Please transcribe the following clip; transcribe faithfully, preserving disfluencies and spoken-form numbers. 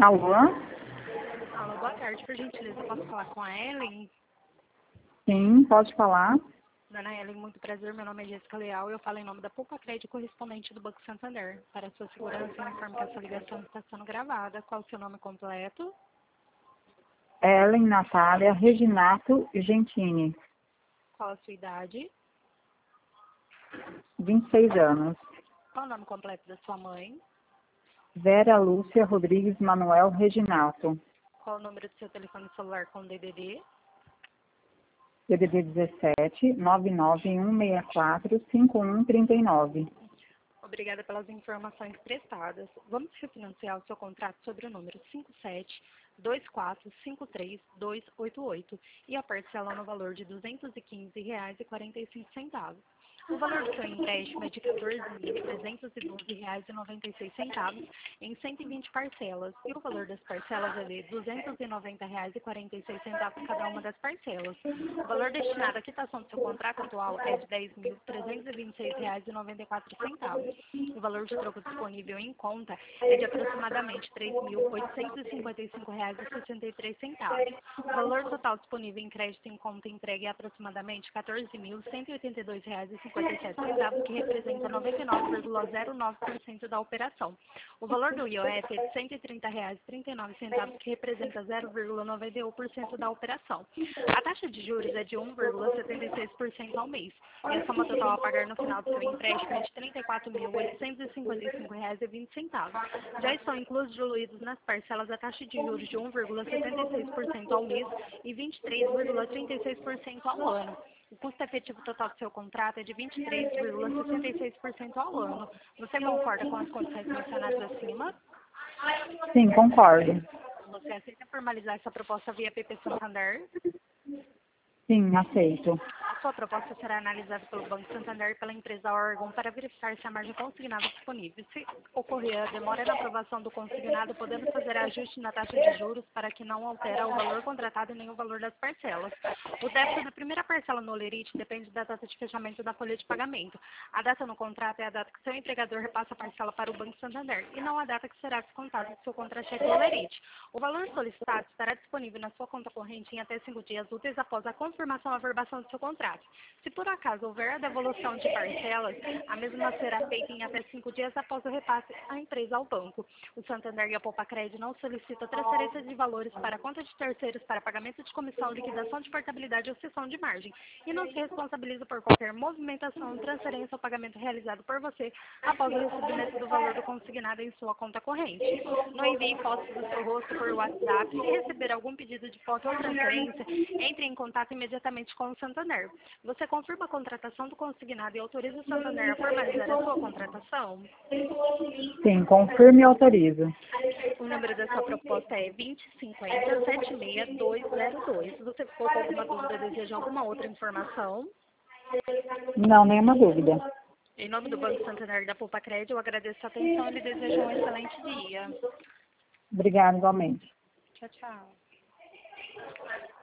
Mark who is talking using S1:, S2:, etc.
S1: Alô?
S2: Alô, boa tarde, por gentileza, posso falar com a Ellen?
S1: Sim, pode falar.
S2: Dona Ellen, muito prazer, meu nome é Jéssica Leal e eu falo em nome da Poupa Crédito correspondente do Banco Santander. Para sua segurança, eu informo que essa ligação está sendo gravada. Qual o seu nome completo?
S1: Ellen Natália Reginato Gentini,
S2: Qual a sua idade?
S1: vinte e seis anos.
S2: Qual o nome completo da sua mãe?
S1: Vera Lúcia Rodrigues Manuel Reginato,
S2: Qual o número do seu telefone celular com D D D?
S1: D D D dezessete, nove nove um seis quatro, cinco um três nove.
S2: Obrigada pelas informações prestadas. Vamos refinanciar o seu contrato sobre o número cinco sete dois quatro cinco três dois oito oito e a parcela no valor de duzentos e quinze reais e quarenta e cinco centavos. O valor do seu empréstimo é de quatorze mil trezentos e doze reais e noventa e seis centavos em cento e vinte parcelas e o valor das parcelas é de duzentos e noventa reais e quarenta e seis centavos cada uma das parcelas. O valor destinado à quitação do seu contrato atual é de dez mil trezentos e vinte e seis reais e noventa e quatro centavos. O valor de troco disponível em conta é de aproximadamente três mil oitocentos e cinquenta e cinco reais e sessenta e três centavos. O valor total disponível em crédito em conta entregue é aproximadamente quatorze mil cento e oitenta e dois reais e cinquenta e sete centavos, que representa noventa e nove vírgula zero nove por cento da operação. O valor do I O F é de cento e trinta reais e trinta e nove centavos, que representa zero vírgula noventa e um por cento da operação. A taxa de juros é de um vírgula setenta e seis por cento ao mês. E a soma total a pagar no final do seu empréstimo é de trinta e quatro mil oitocentos e cinquenta e cinco reais e vinte centavos. Já estão inclusos diluídos nas parcelas a taxa de juros de um vírgula setenta e seis por cento ao mês e vinte e três vírgula trinta e seis por cento ao ano. O custo efetivo total do seu contrato é de vinte e três vírgula sessenta e seis por cento ao ano. Você concorda com as condições mencionadas acima?
S1: Sim, concordo.
S2: Você aceita formalizar essa proposta via P P Santander?
S1: Sim, aceito.
S2: A sua proposta será analisada pelo Banco Santander e pela empresa órgão para verificar se a margem consignada é disponível. Se ocorrer a demora na aprovação do consignado, podemos fazer ajuste na taxa de juros para que não altera o valor contratado nem o valor das parcelas. O débito da primeira parcela no Olerite depende da data de fechamento da folha de pagamento. A data no contrato é a data que seu empregador repassa a parcela para o Banco Santander e não a data que será descontada do seu contra-cheque Olerite. O valor solicitado estará disponível na sua conta corrente em até cinco dias úteis após a confirmação ou averbação do seu contrato. Se por acaso houver a devolução de parcelas, a mesma será feita em até cinco dias após o repasse à empresa ao banco. O Santander e a Poupa Crédito não solicitam transferência de valores para conta de terceiros para pagamento de comissão, liquidação de portabilidade ou cessão de margem e não se responsabiliza por qualquer movimentação, transferência ou pagamento realizado por você após o recebimento do valor do consignado em sua conta corrente. Não envie fotos do seu rosto por WhatsApp. Se receber algum pedido de foto ou transferência, entre em contato imediatamente com o Santander. Você confirma a contratação do consignado e autoriza o Santander a formalizar a sua contratação?
S1: Sim, confirme e autorizo.
S2: O número da sua proposta é vinte cinco zero sete seis dois zero dois. Você ficou com alguma dúvida, deseja alguma outra informação?
S1: Não, nenhuma dúvida.
S2: Em nome do Banco Santander e da Poupa Crédito, eu agradeço a atenção e lhe desejo um excelente dia.
S1: Obrigada, igualmente.
S2: Tchau, tchau.